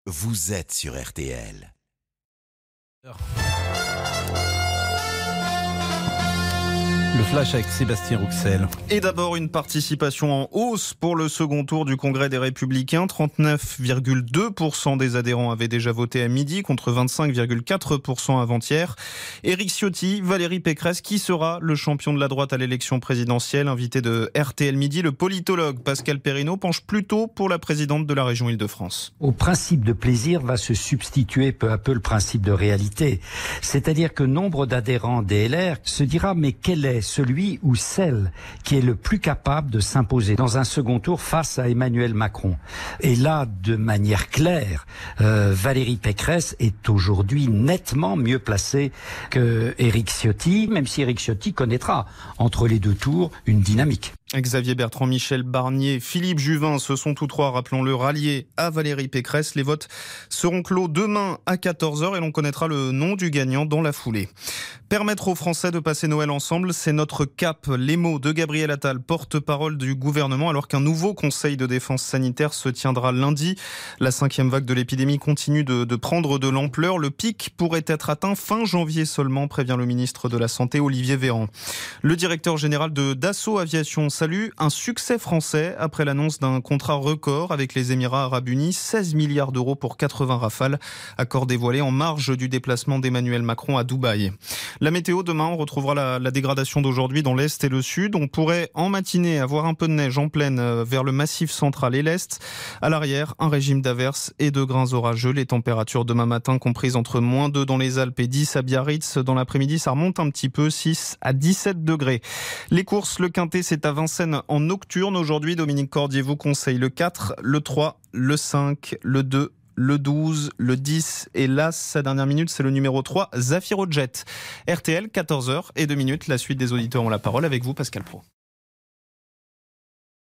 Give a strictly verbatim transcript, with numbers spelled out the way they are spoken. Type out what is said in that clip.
Vous êtes sur R T L. Le flash avec Sébastien Rouxel. Et d'abord une participation en hausse pour le second tour du Congrès des Républicains. trente-neuf virgule deux pour cent des adhérents avaient déjà voté à midi contre vingt-cinq virgule quatre pour cent avant-hier. Éric Ciotti, Valérie Pécresse, qui sera le champion de la droite à l'élection présidentielle? Invité de R T L Midi, le politologue Pascal Perrineau penche plutôt pour la présidente de la région Île-de-France. Au principe de plaisir va se substituer peu à peu le principe de réalité. C'est-à-dire que nombre d'adhérents des L R se dira mais quel est celui ou celle qui est le plus capable de s'imposer dans un second tour face à Emmanuel Macron. Et là, de manière claire, euh, Valérie Pécresse est aujourd'hui nettement mieux placée que Éric Ciotti, même si Éric Ciotti connaîtra entre les deux tours une dynamique. Xavier Bertrand, Michel Barnier, Philippe Juvin, ce sont tous trois, rappelons-le, ralliés à Valérie Pécresse. Les votes seront clos demain à quatorze heures et l'on connaîtra le nom du gagnant dans la foulée. Permettre aux Français de passer Noël ensemble, c'est notre cap. Les mots de Gabriel Attal, porte-parole du gouvernement, alors qu'un nouveau conseil de défense sanitaire se tiendra lundi. La cinquième vague de l'épidémie continue de, de prendre de l'ampleur. Le pic pourrait être atteint fin janvier seulement, prévient le ministre de la Santé, Olivier Véran. Le directeur général de Dassault Aviation salue un succès français après l'annonce d'un contrat record avec les Émirats Arabes Unis, seize milliards d'euros pour quatre-vingts Rafales, accord dévoilé en marge du déplacement d'Emmanuel Macron à Dubaï. La météo, demain, on retrouvera la, la dégradation d'aujourd'hui dans l'Est et le Sud. On pourrait en matinée avoir un peu de neige en pleine vers le Massif central et l'Est. À l'arrière, un régime d'averses et de grains orageux. Les températures demain matin comprises entre moins deux dans les Alpes et dix à Biarritz. Dans l'après-midi, ça remonte un petit peu, six à dix-sept degrés. Les courses, le Quintet, c'est à Vincennes en nocturne. Aujourd'hui, Dominique Cordier vous conseille le quatre, le trois, le cinq, le deux, le douze, le dix et là, sa dernière minute, c'est le numéro trois, Zafiro Jet. R T L, quatorze heures et deux minutes. La suite des auditeurs ont la parole avec vous, Pascal Pro.